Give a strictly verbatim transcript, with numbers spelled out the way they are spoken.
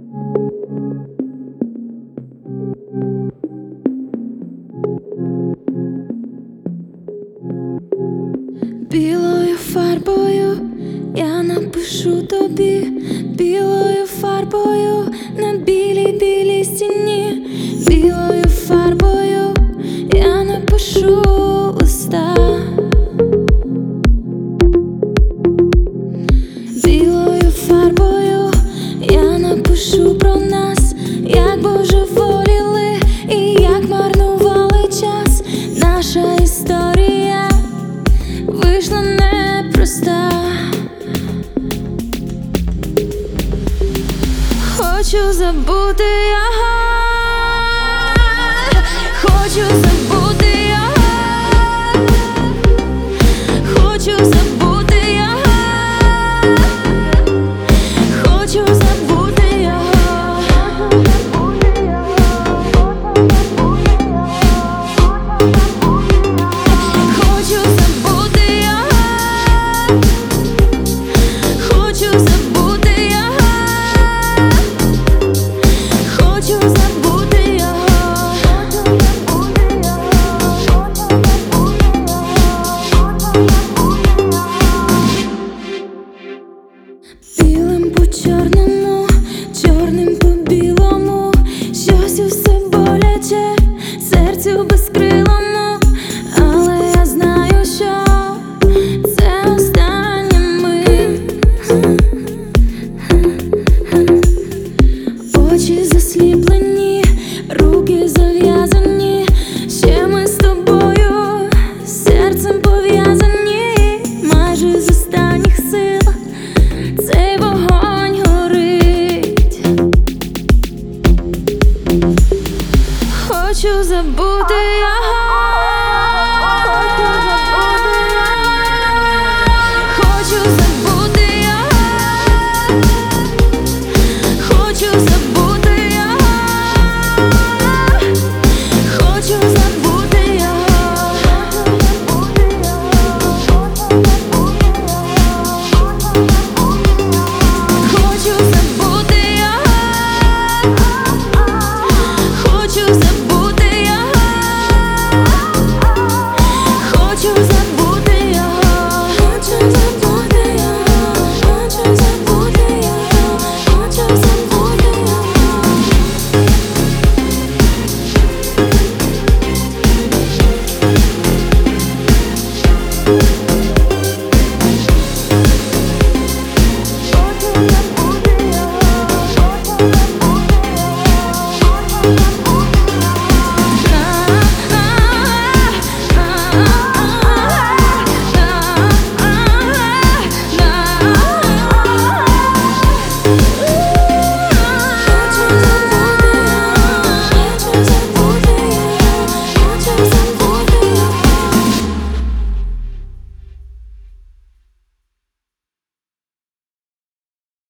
Білою фарбою я напишу тобі, білою фарбою на білій білій стіні, білою фарбою я напишу листа, білою фарбою я напишу про нас, як божеволіли і як марнували час. Наша історія вийшла непроста. Хочу забути його, хочу забути його, хочу забути його, хочу забути його, хочу забути його, хочу забути його, хочу забути його. Білим по чорному, чорним по білому, щось усе боляче, серцю безкрилому, але я знаю, що це остання мить. Очі засліплені, руки зав'язані, ще ми з тобою серцем пов'язані, майже з останніх сил цей вогонь горить. Хочу забути